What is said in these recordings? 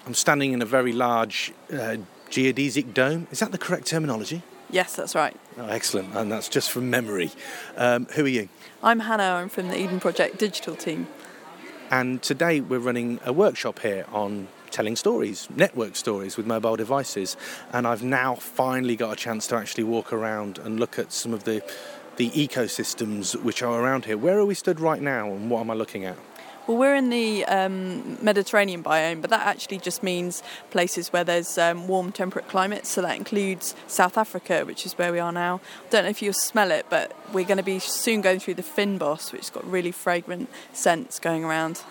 I'm standing in a very large geodesic dome. Is that the correct terminology? Yes, that's right. Oh, excellent. And that's just from memory. Who are you? I'm Hannah. I'm from the Eden Project digital team. And today we're running a workshop here on telling stories, network stories with mobile devices. And I've now finally got a chance to actually walk around and look at some of the ecosystems which are around here. Where are we stood right now and what am I looking at? Well, we're in the Mediterranean biome, but that actually just means places where there's warm, temperate climates. So that includes South Africa, which is where we are now. I don't know if you'll smell it, but we're going to be soon going through the fynbos, which has got really fragrant scents going around.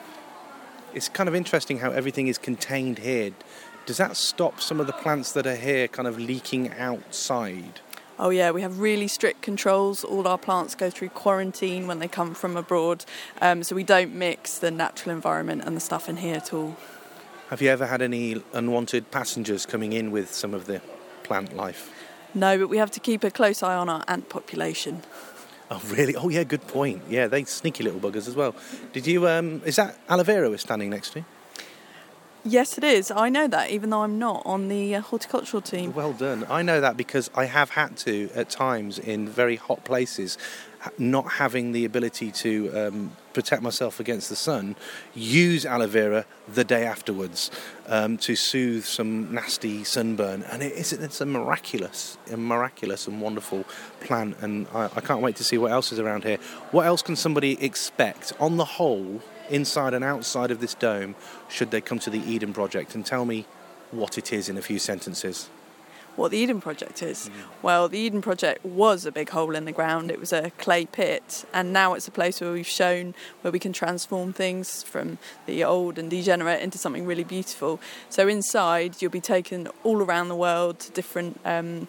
It's kind of interesting how everything is contained here. Does that stop some of the plants that are here kind of leaking outside? Oh yeah, we have really strict controls. All our plants go through quarantine when they come from abroad, so we don't mix the natural environment and the stuff in here at all. Have you ever had any unwanted passengers coming in with some of the plant life? No, but we have to keep a close eye on our ant population. Oh really? Oh yeah, good point. Yeah, they sneaky little buggers as well. Did you? Is that aloe vera we're standing next to? Yes, it is. I know that, even though I'm not on the horticultural team. Well done. I know that because I have had to, at times, in very hot places, not having the ability to protect myself against the sun, use aloe vera the day afterwards to soothe some nasty sunburn. And it's a miraculous and wonderful plant. And I can't wait to see what else is around here. What else can somebody expect on the whole, inside and outside of this dome, should they come to the Eden Project? And tell me what it is in a few sentences. What the Eden Project is? Well, the Eden Project was a big hole in the ground. It was a clay pit, and now it's a place where we've shown where we can transform things from the old and degenerate into something really beautiful. So inside, you'll be taken all around the world to different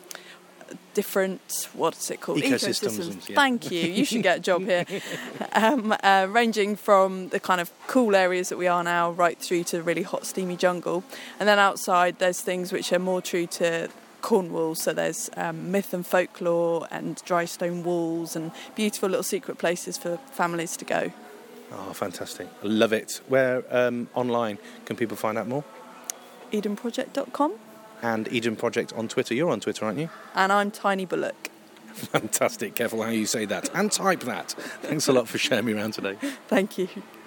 what's it called? Ecosystems. Yeah. Thank you. You should get a job here. Ranging from the kind of cool areas that we are now right through to really hot, steamy jungle. And then outside, there's things which are more true to Cornwall. So there's myth and folklore and dry stone walls and beautiful little secret places for families to go. Oh, fantastic. I love it. Where online can people find out more? EdenProject.com. And Eden Project on Twitter. You're on Twitter, aren't you? And I'm Tiny Bullock. Fantastic. Careful how you say that. And type that. Thanks a lot for showing me around today. Thank you.